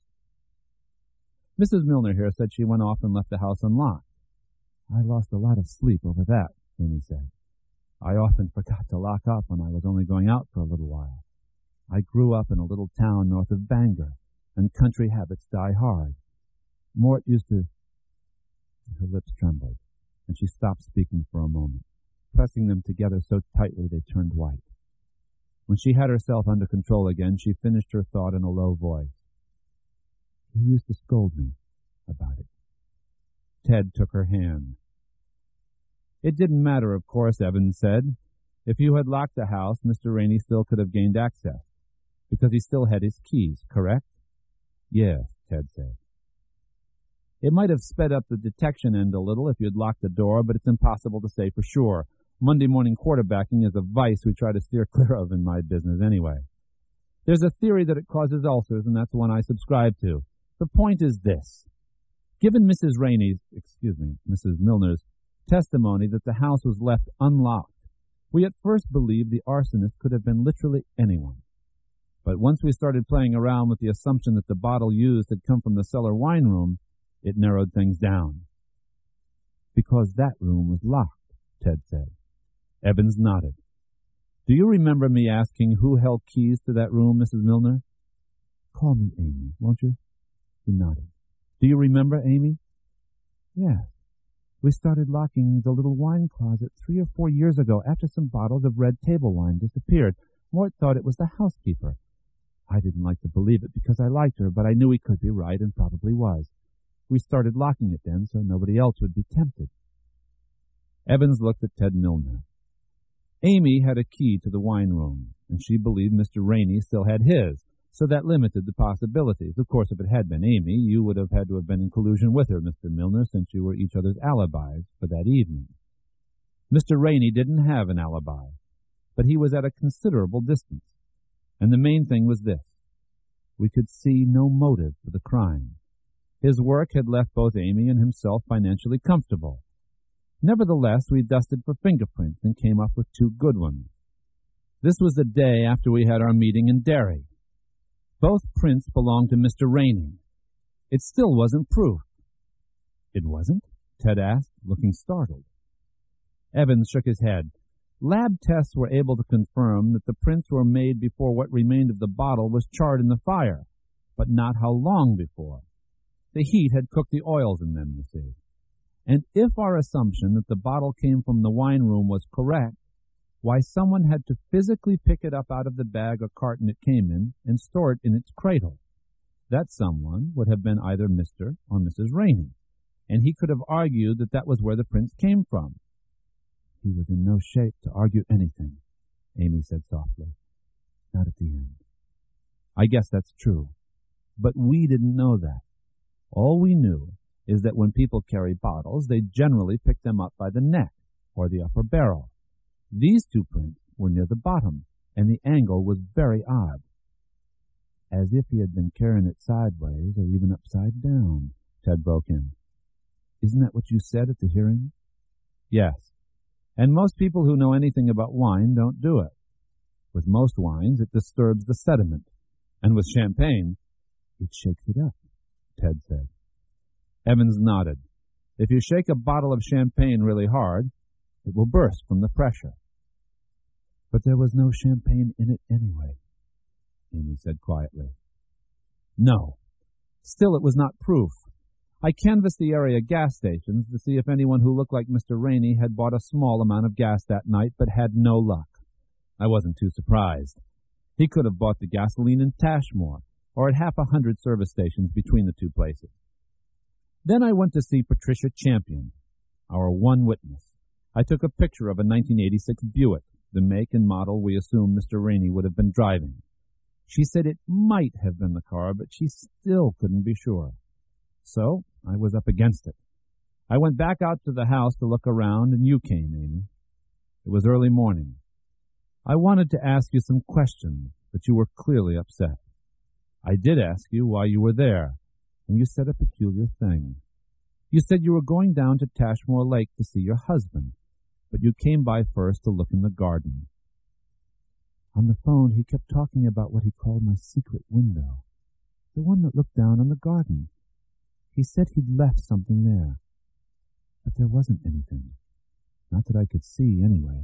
Mrs. Milner here said she went off and left the house unlocked. I lost a lot of sleep over that, Amy said. I often forgot to lock up when I was only going out for a little while. I grew up in a little town north of Bangor, and country habits die hard. Mort used to... Her lips trembled, and she stopped speaking for a moment, pressing them together so tightly they turned white. When she had herself under control again, she finished her thought in a low voice. He used to scold me about it. Ted took her hand. It didn't matter, of course, Evans said. If you had locked the house, Mr. Rainey still could have gained access, because he still had his keys, correct? Yes, Ted said. It might have sped up the detection end a little if you'd locked the door, but it's impossible to say for sure. Monday morning quarterbacking is a vice we try to steer clear of in my business anyway. There's a theory that it causes ulcers, and that's one I subscribe to. The point is this. Given Mrs. Milner's testimony that the house was left unlocked, we at first believed the arsonist could have been literally anyone. But once we started playing around with the assumption that the bottle used had come from the cellar wine room, it narrowed things down. Because that room was locked, Ted said. Evans nodded. Do you remember me asking who held keys to that room, Mrs. Milner? Call me Amy, won't you? He nodded. Do you remember, Amy? Yes. We started locking the little wine closet 3 or 4 years ago after some bottles of red table wine disappeared. Mort thought it was the housekeeper. I didn't like to believe it because I liked her, but I knew he could be right and probably was. We started locking it then so nobody else would be tempted. Evans looked at Ted Milner. Amy had a key to the wine room, and she believed Mr. Rainey still had his, so that limited the possibilities. Of course, if it had been Amy, you would have had to have been in collusion with her, Mr. Milner, since you were each other's alibis for that evening. Mr. Rainey didn't have an alibi, but he was at a considerable distance, and the main thing was this. We could see no motive for the crime. His work had left both Amy and himself financially comfortable. Nevertheless, we dusted for fingerprints and came up with 2 good ones. This was the day after we had our meeting in Derry. Both prints belonged to Mr. Rainey. It still wasn't proof. It wasn't? Ted asked, looking startled. Evans shook his head. Lab tests were able to confirm that the prints were made before what remained of the bottle was charred in the fire, but not how long before. The heat had cooked the oils in them, you see. And if our assumption that the bottle came from the wine room was correct, why someone had to physically pick it up out of the bag or carton it came in and store it in its cradle. That someone would have been either Mr. or Mrs. Rainey, and he could have argued that that was where the prints came from. He was in no shape to argue anything, Amy said softly. Not at the end. I guess that's true. But we didn't know that. All we knew is that when people carry bottles, they generally pick them up by the neck or the upper barrel. These two prints were near the bottom, and the angle was very odd. As if he had been carrying it sideways or even upside down, Ted broke in. Isn't that what you said at the hearing? Yes. And most people who know anything about wine don't do it. With most wines, it disturbs the sediment. And with champagne, it shakes it up, Ted said. Evans nodded. If you shake a bottle of champagne really hard, it will burst from the pressure. But there was no champagne in it anyway, Amy said quietly. No. Still, it was not proof. I canvassed the area gas stations to see if anyone who looked like Mr. Rainey had bought a small amount of gas that night, but had no luck. I wasn't too surprised. He could have bought the gasoline in Tashmore, or at 100 service stations between the two places. Then I went to see Patricia Champion, our one witness. I took a picture of a 1986 Buick, the make and model we assume Mr. Rainey would have been driving. She said it might have been the car, but she still couldn't be sure. So I was up against it. I went back out to the house to look around, and you came, Amy. It was early morning. I wanted to ask you some questions, but you were clearly upset. I did ask you why you were there, and you said a peculiar thing. You said you were going down to Tashmore Lake to see your husband, but you came by first to look in the garden. On the phone, he kept talking about what he called my secret window, the one that looked down on the garden. He said he'd left something there, but there wasn't anything. Not that I could see, anyway.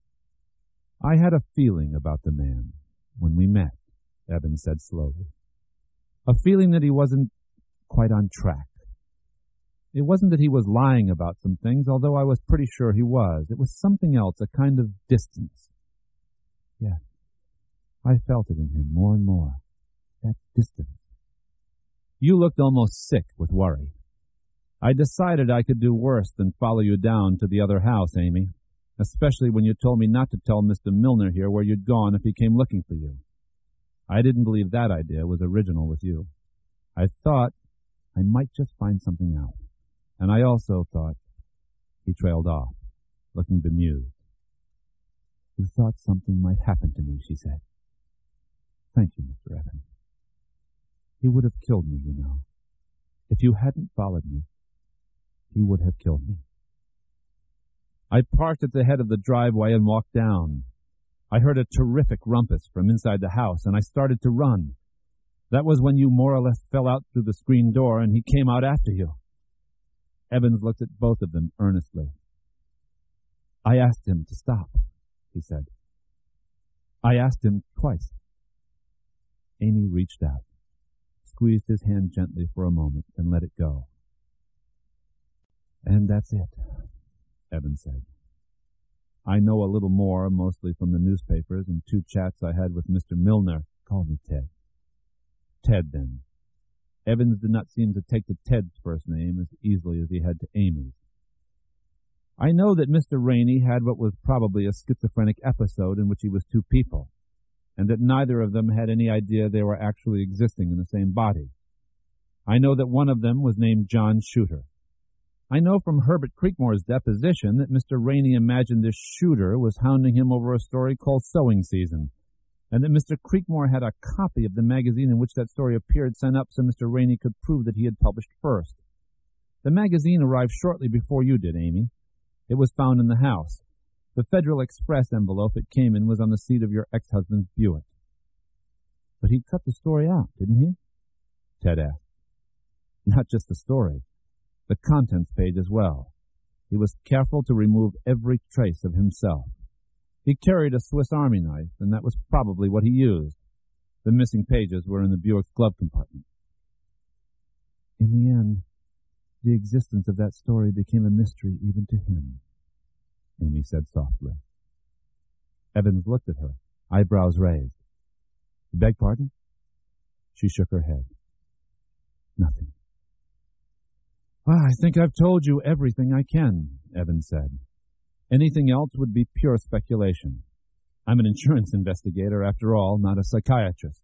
I had a feeling about the man when we met, Evans said slowly. A feeling that he wasn't quite on track. It wasn't that he was lying about some things, although I was pretty sure he was. It was something else, a kind of distance. Yes, I felt it in him more and more, that distance. You looked almost sick with worry. I decided I could do worse than follow you down to the other house, Amy, especially when you told me not to tell Mr. Milner here where you'd gone if he came looking for you. I didn't believe that idea was original with you. I thought I might just find something out. And I also thought... He trailed off, looking bemused. You thought something might happen to me, she said. Thank you, Mr. Evans. He would have killed me, you know. If you hadn't followed me, he would have killed me. I parked at the head of the driveway and walked down. I heard a terrific rumpus from inside the house, and I started to run. That was when you more or less fell out through the screen door, and he came out after you. Evans looked at both of them earnestly. I asked him to stop, he said. I asked him twice. Amy reached out, squeezed his hand gently for a moment, and let it go. And that's it, Evans said. I know a little more, mostly from the newspapers and 2 chats I had with Mr. Milner. Call me Ted. Ted, then. Evans did not seem to take to Ted's first name as easily as he had to Amy's. I know that Mr. Rainey had what was probably a schizophrenic episode in which he was 2 people, and that neither of them had any idea they were actually existing in the same body. I know that one of them was named John Shooter. I know from Herbert Creekmore's deposition that Mr. Rainey imagined this Shooter was hounding him over a story called Sowing Season, and that Mr. Creekmore had a copy of the magazine in which that story appeared sent up so Mr. Rainey could prove that he had published first. The magazine arrived shortly before you did, Amy. It was found in the house. The Federal Express envelope it came in was on the seat of your ex-husband's Buick. But he cut the story out, didn't he? Ted asked. Not just the story, the contents page as well. He was careful to remove every trace of himself. He carried a Swiss Army knife, and that was probably what he used. The missing pages were in the Buick's glove compartment. In the end, the existence of that story became a mystery even to him, Amy said softly. Evans looked at her, eyebrows raised. You beg pardon? She shook her head. Nothing. "Well, I think I've told you everything I can," Evans said. "Anything else would be pure speculation. I'm an insurance investigator, after all, not a psychiatrist."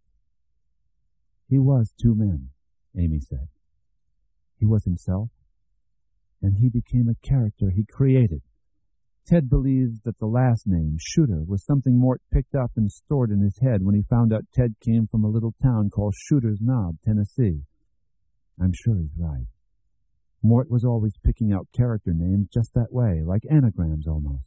"He was two men," Amy said. "He was himself, and he became a character he created. Ted believes that the last name, Shooter, was something Mort picked up and stored in his head when he found out Ted came from a little town called Shooter's Knob, Tennessee. I'm sure he's right. Mort was always picking out character names just that way, like anagrams almost.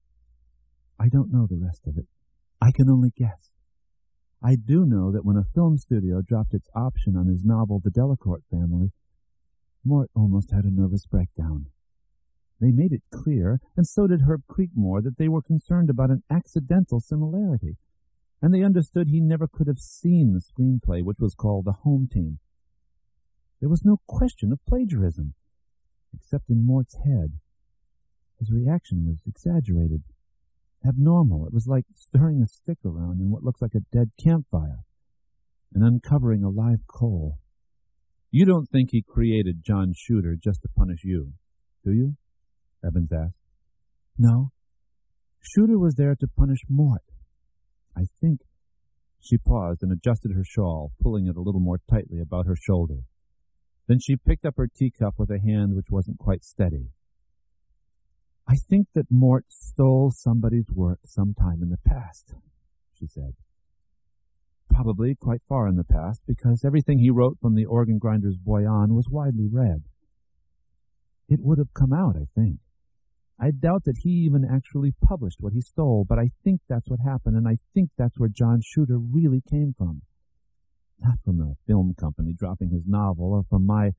I don't know the rest of it. I can only guess. I do know that when a film studio dropped its option on his novel The Delacourt Family, Mort almost had a nervous breakdown. They made it clear, and so did Herb Creekmore, that they were concerned about an accidental similarity, and they understood he never could have seen the screenplay, which was called The Home Team. There was no question of plagiarism, except in Mort's head. His reaction was exaggerated, abnormal. It was like stirring a stick around in what looks like a dead campfire and uncovering a live coal. "You don't think he created John Shooter just to punish you, do you?" Evans asked. "No. Shooter was there to punish Mort. I think—" She paused and adjusted her shawl, pulling it a little more tightly about her shoulder. Then she picked up her teacup with a hand which wasn't quite steady. "I think that Mort stole somebody's work sometime in the past," she said. "Probably quite far in the past, because everything he wrote from The Organ Grinder's Boy on was widely read. It would have come out, I think. I doubt that he even actually published what he stole, but I think that's what happened, and I think that's where John Shooter really came from. Not from the film company dropping his novel, or from my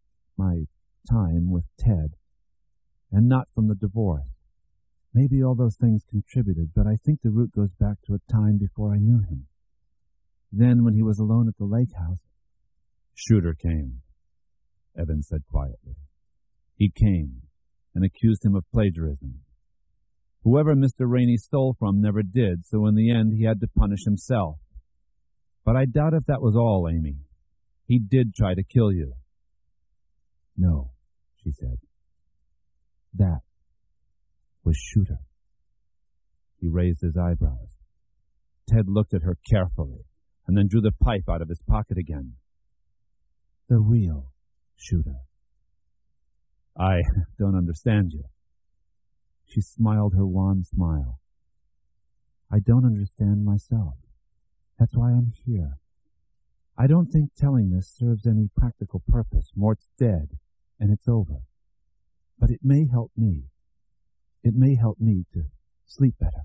time with Ted, and not from the divorce. Maybe all those things contributed, but I think the root goes back to a time before I knew him. Then, when he was alone at the lake house—" "Shooter came," Evans said quietly. "He came and accused him of plagiarism. Whoever Mr. Rainey stole from never did, so in the end he had to punish himself. But I doubt if that was all, Amy. He did try to kill you." "No," she said. "That was Shooter." He raised his eyebrows. Ted looked at her carefully, and then drew the pipe out of his pocket again. "The real Shooter." "I don't understand you." She smiled her wan smile. "I don't understand myself. That's why I'm here. I don't think telling this serves any practical purpose. Mort's dead, and it's over. But it may help me. It may help me to sleep better."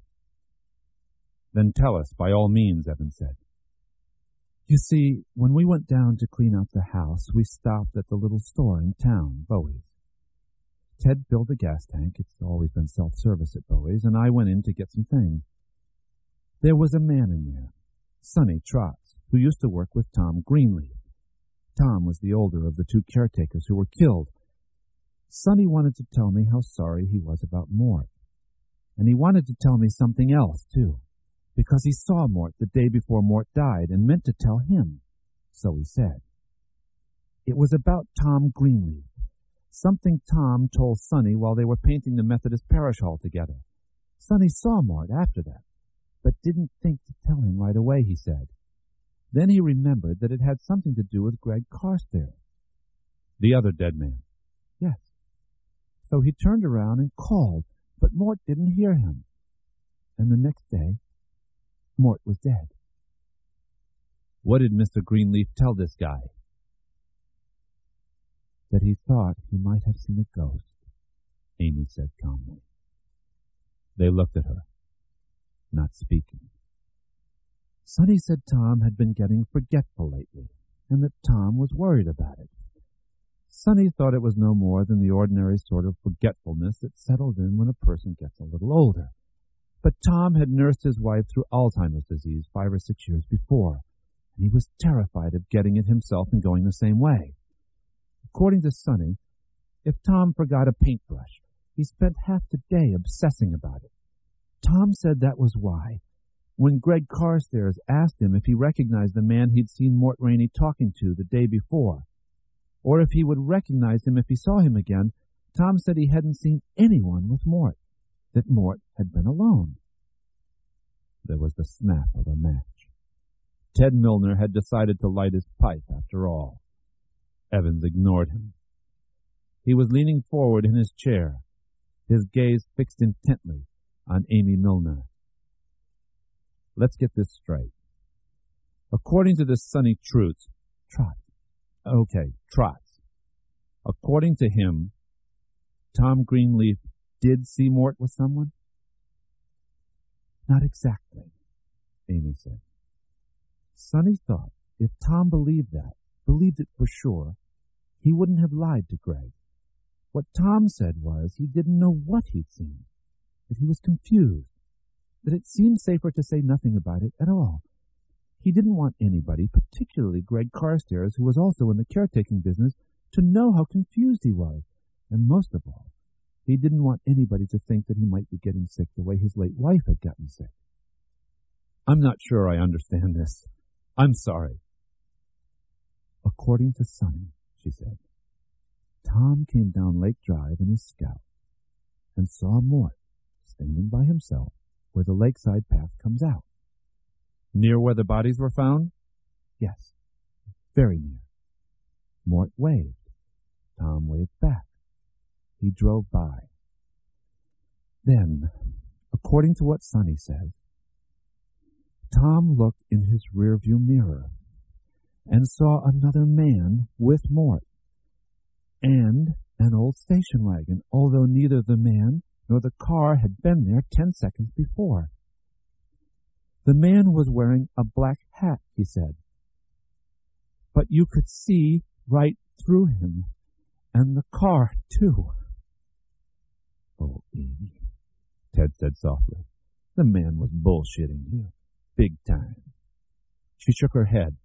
"Then tell us, by all means," Evans said. "You see, when we went down to clean out the house, we stopped at the little store in town, Bowie's. Ted filled the gas tank. It's always been self-service at Bowie's, and I went in to get some things. There was a man in there, Sonny Trotz, who used to work with Tom Greenleaf. Tom was the older of the two caretakers who were killed. Sonny wanted to tell me how sorry he was about Mort. And he wanted to tell me something else, too, because he saw Mort the day before Mort died and meant to tell him, so he said. It was about Tom Greenleaf, something Tom told Sonny while they were painting the Methodist Parish Hall together. Sonny saw Mort after that, but didn't think to tell him right away, he said. Then he remembered that it had something to do with Greg Carstairs. The other dead man. Yes. So he turned around and called, but Mort didn't hear him. And the next day, Mort was dead. What did Mr. Greenleaf tell this guy? That he thought he might have seen a ghost, Amy said calmly. They looked at her, not speaking. Sonny said Tom had been getting forgetful lately, and that Tom was worried about it. Sonny thought it was no more than the ordinary sort of forgetfulness that settles in when a person gets a little older. But Tom had nursed his wife through Alzheimer's disease 5 or 6 years before, and he was terrified of getting it himself and going the same way. According to Sonny, if Tom forgot a paintbrush, he spent half the day obsessing about it. Tom said that was why, when Greg Carstairs asked him if he recognized the man he'd seen Mort Rainey talking to the day before, or if he would recognize him if he saw him again. Tom said he hadn't seen anyone with Mort, that Mort had been alone. There was the snap of a match. Ted Milner had decided to light his pipe after all. Evans ignored him. He was leaning forward in his chair, his gaze fixed intently on Amy Milner. Let's get this straight. According to the Sonny Trotz, according to him, Tom Greenleaf did see Mort with someone? Not exactly, Amy said. Sonny thought if Tom believed it for sure, he wouldn't have lied to Greg. What Tom said was he didn't know what he'd seen, that he was confused, that it seemed safer to say nothing about it at all. He didn't want anybody, particularly Greg Carstairs, who was also in the caretaking business, to know how confused he was. And most of all, he didn't want anybody to think that he might be getting sick the way his late wife had gotten sick. I'm not sure I understand this. I'm sorry. According to Sonny, she said, Tom came down Lake Drive in his Scout and saw Mort standing by himself where the lakeside path comes out. Near where the bodies were found? Yes, very near. Mort waved. Tom waved back. He drove by. Then, according to what Sonny said, Tom looked in his rearview mirror and saw another man with Mort and an old station wagon, although neither the man nor the car had been there 10 seconds before. The man was wearing a black hat, he said, but you could see right through him, and the car, too. Oh, Amy, Ted said softly. The man was bullshitting you, big time. She shook her head.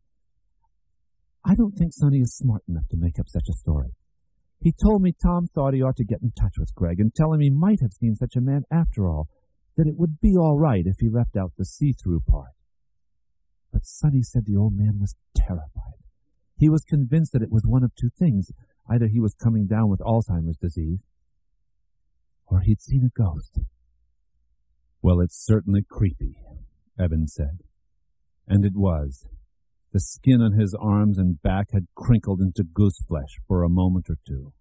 I don't think Sonny is smart enough to make up such a story. He told me Tom thought he ought to get in touch with Greg and tell him he might have seen such a man after all, that it would be all right if he left out the see-through part. But Sonny said the old man was terrified. He was convinced that it was one of two things. Either he was coming down with Alzheimer's disease, or he'd seen a ghost. Well, it's certainly creepy, Evans said. And it was. The skin on his arms and back had crinkled into goose flesh for a moment or two.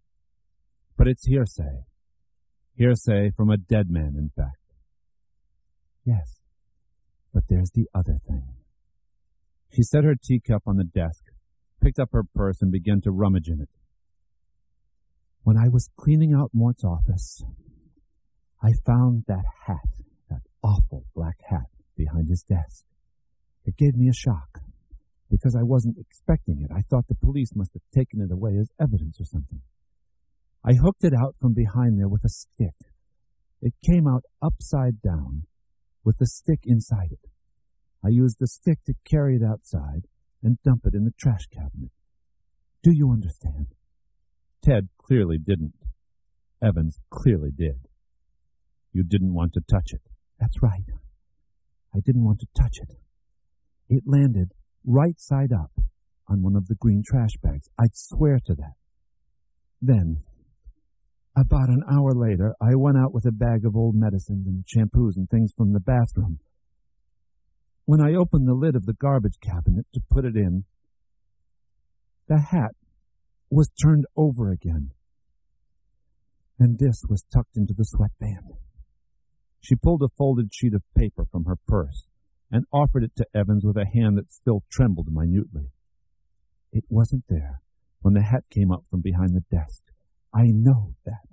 But it's hearsay. Hearsay from a dead man, in fact. Yes, but there's the other thing. She set her teacup on the desk, picked up her purse, and began to rummage in it. When I was cleaning out Mort's office, I found that hat, that awful black hat, behind his desk. It gave me a shock, because I wasn't expecting it. I thought the police must have taken it away as evidence or something. I hooked it out from behind there with a stick. It came out upside down, with the stick inside it. I used the stick to carry it outside and dump it in the trash cabinet. Do you understand? Ted clearly didn't. Evans clearly did. You didn't want to touch it. That's right. I didn't want to touch it. It landed right side up on one of the green trash bags. I'd swear to that. Then, about an hour later, I went out with a bag of old medicines and shampoos and things from the bathroom. When I opened the lid of the garbage cabinet to put it in, the hat was turned over again, and this was tucked into the sweatband. She pulled a folded sheet of paper from her purse and offered it to Evans with a hand that still trembled minutely. It wasn't there when the hat came up from behind the desk. I know that.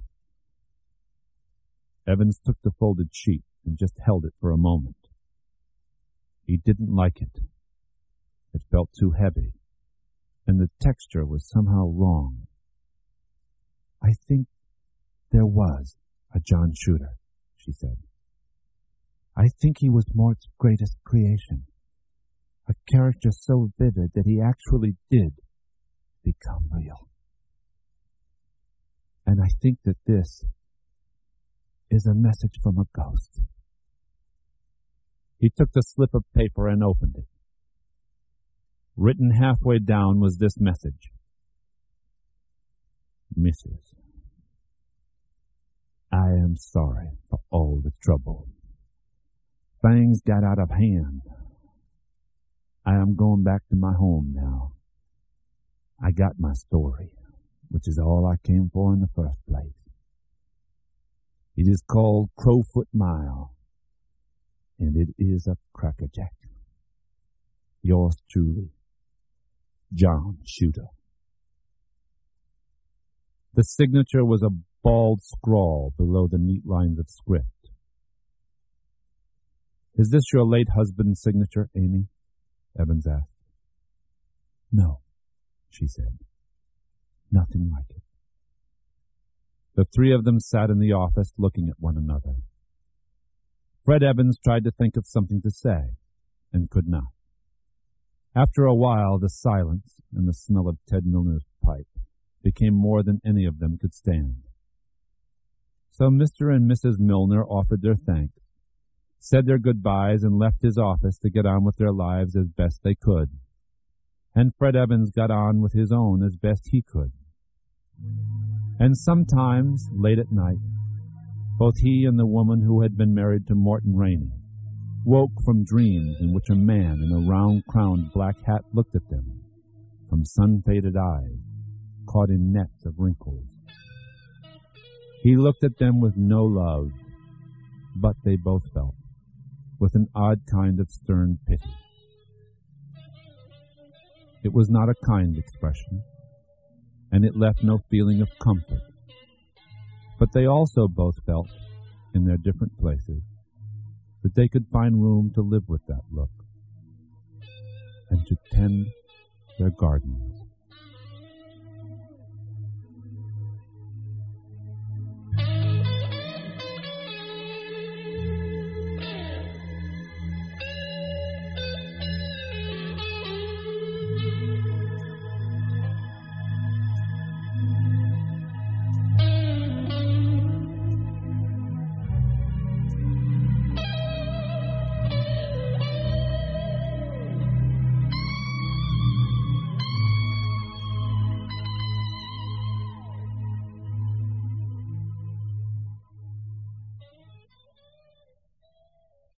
Evans took the folded sheet and just held it for a moment. He didn't like it. It felt too heavy, and the texture was somehow wrong. I think there was a John Shooter, she said. I think he was Mort's greatest creation, a character so vivid that he actually did become real. And I think that this is a message from a ghost. He took the slip of paper and opened it. Written halfway down was this message. Mrs. I am sorry for all the trouble. Things got out of hand. I am going back to my home now. I got my story, which is all I came for in the first place. It is called Crowfoot Mile, and it is a crackerjack. Yours truly, John Shooter. The signature was a bald scrawl below the neat lines of script. Is this your late husband's signature, Amy? Evans asked. No, she said. Nothing like it. The three of them sat in the office looking at one another. Fred Evans tried to think of something to say, and could not. After a while, the silence and the smell of Ted Milner's pipe became more than any of them could stand. So Mr. and Mrs. Milner offered their thanks, said their goodbyes, and left his office to get on with their lives as best they could. And Fred Evans got on with his own as best he could. And sometimes, late at night, both he and the woman who had been married to Morton Rainey woke from dreams in which a man in a round-crowned black hat looked at them from sun-faded eyes caught in nets of wrinkles. He looked at them with no love, but they both felt, with an odd kind of stern pity. It was not a kind expression, and it left no feeling of comfort. But they also both felt, in their different places, that they could find room to live with that look and to tend their gardens.